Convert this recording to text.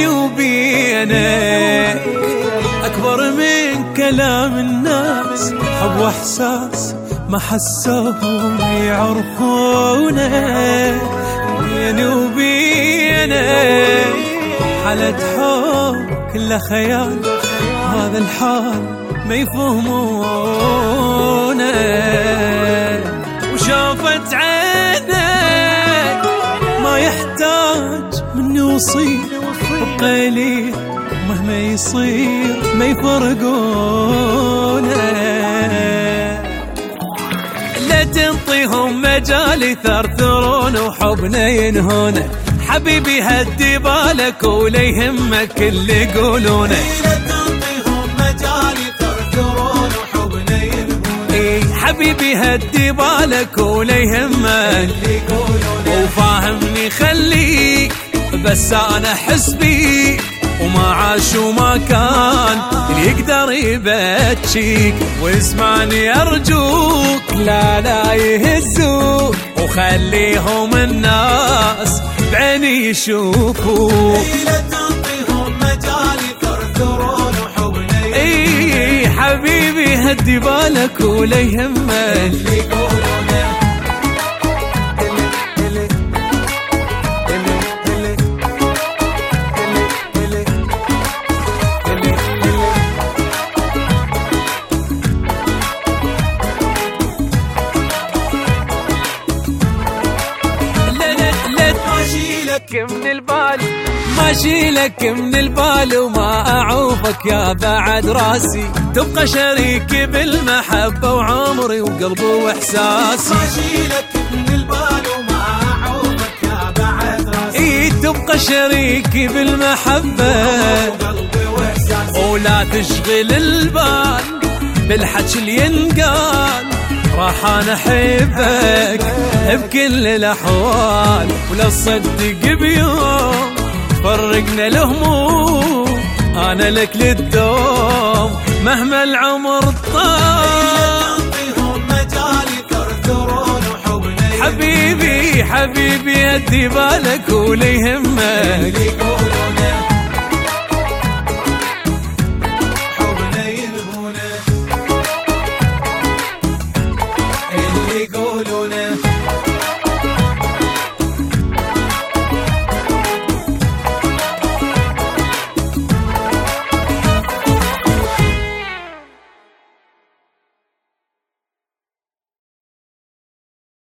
بيني وبينك أكبر من كلام الناس، حب وإحساس ما حسوهم يعرفونه. بيني وبينك حالة حب كله خيال، هذا الحال ما يفهمونه. وشافت عينك ما يحتاج مني وصير، وقليل مهما يصير ما يفرقونه. لا تنطيهم مجال يثرثرون وحبنا ينهونه، حبيبي هدي بالك ولا يهمك اللي يقولونه. لا تنطيهم مجال يثرثرون وحبنا ينهونه، حبيبي هدي بالك ولا يهمك اللي يقولونه. وفاهمني خليك بس انا احس بيك، وما عاش وما كان اللي يقدر يبكيك. واسمعني ارجوك لا لا يهزوك، وخليهم الناس بعيني يشوفوك. لا تنطيهم مجال يثرثرون وحبنا ينهونه، حبيبي هدي بالك ولا يهمك اللي يقولونه. من البال ما شيلك من البال، وما أعوفك يا بعد راسي. تبقى شريكي بالمحبة وعمري وقلبي وإحساسي. ما شيلك من البال وما أعوفك يا بعد راسي. تبقى شريكي بالمحبة وقلبي وإحساسي. ولا تشغل البال بالحكي اللي ينقال، راح انا احبك بكل الاحوال. ولا تصدق بيوم فرقنا الهموم، انا لك للدوم مهما العمر طال. حبيبي حبيبي هدي بالك ولا يهمك